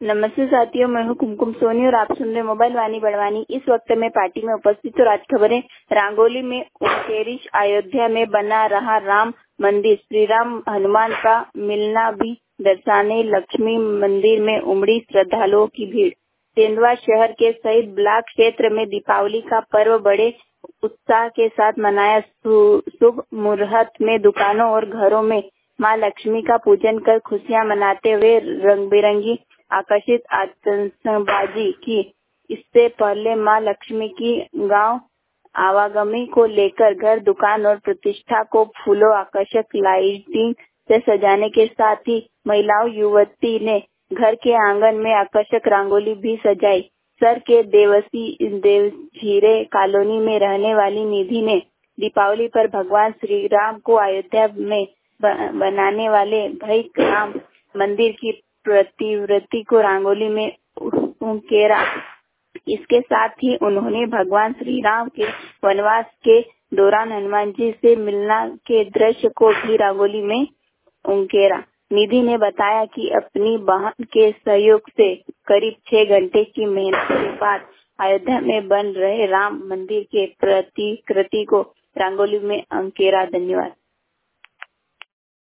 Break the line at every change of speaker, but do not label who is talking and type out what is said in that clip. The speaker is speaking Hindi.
नमस्ते साथियों, मैं हूँ कुमकुम सोनी और आप सुन रहे मोबाइल वाणी बड़वानी। इस वक्त मैं पार्टी में उपस्थित और आज खबरें। रांगोली में ओंकेरिश, अयोध्या में बना रहा राम मंदिर, श्री राम हनुमान का मिलना भी दर्शाने लक्ष्मी मंदिर में उमड़ी श्रद्धालुओं की भीड़। तेंदुआ शहर के शहीद ब्लॉक क्षेत्र में दीपावली का पर्व बड़े उत्साह के साथ मनाया। शुभ मुहूर्त में दुकानों और घरों में मां लक्ष्मी का पूजन कर खुशियां मनाते हुए रंग बिरंगी आकर्षित आतिशबाजी की। इससे पहले मां लक्ष्मी की गांव आवागमन को लेकर घर, दुकान और प्रतिष्ठा को फूलों, आकर्षक लाइटिंग से सजाने के साथ ही महिलाओं युवती ने घर के आंगन में आकर्षक रंगोली भी सजाई। सर के देवझीरे कॉलोनी में रहने वाली निधि ने दीपावली पर भगवान श्री राम को अयोध्या में बनाने वाले भव्य राम मंदिर की प्रतिकृति को रंगोली में उकेरा। इसके साथ ही उन्होंने भगवान श्री राम के वनवास के दौरान हनुमान जी से मिलना के दृश्य को भी रंगोली में उकेरा। निधि ने बताया कि अपनी बहन के सहयोग से करीब 6 घंटे की मेहनत के बाद अयोध्या में बन रहे राम मंदिर के प्रतिकृति को रंगोली में उकेरा। धन्यवाद।